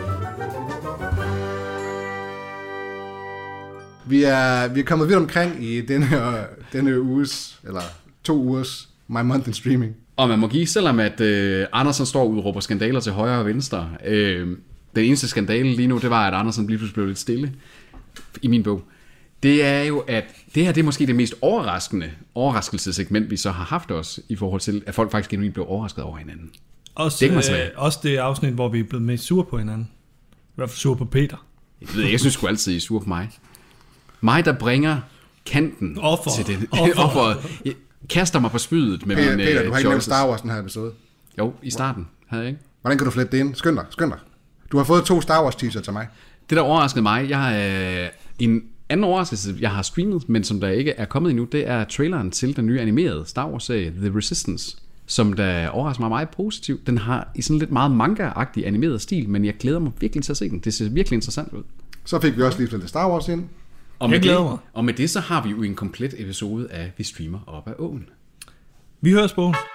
Vi er, vi er kommet vidt omkring i denne, denne uges, eller to ugers, My Month in Streaming. Og man må give, selvom at øh, Andersen står og udråber skandaler til højre og venstre. Øh, den eneste skandale lige nu, det var, at Andersen lige pludselig blev lidt stille i min bog. Det er jo, at det her det er måske det mest overraskende overraskelsessegment, vi så har haft os, i forhold til, at folk faktisk genuint blev overrasket over hinanden. Også det, øh, også det afsnit, hvor vi er blevet mest sure på hinanden. I hvert fald sure på Peter. Jeg, ved, jeg synes sgu altid, I er sure på mig. Mig, der bringer kanten Offer. til det. Offer. Offer. Jeg kaster mig på spydet med Peter, mine Peter, du har ikke nævnt choices. Star Wars den her episode. Jo, i starten havde jeg ikke. Hvordan kan du flette det ind? Skynd dig, skynd dig. Du har fået to Star Wars teaser til mig. Det, der overraskede mig, jeg har øh, en anden overraskelse, jeg har streamet, men som der ikke er kommet endnu, det er traileren til den nye animerede Star Wars-serie, The Resistance, som der overrasker mig meget positivt. Den har i sådan lidt meget manga-agtig animeret stil, men jeg glæder mig virkelig til at se den. Det ser virkelig interessant ud. Så fik vi også lige flettet Star Wars ind. Og med, jeg glæder det, mig. og med det, så har vi jo en komplet episode af Vi Streamer op ad åen. Vi høres på.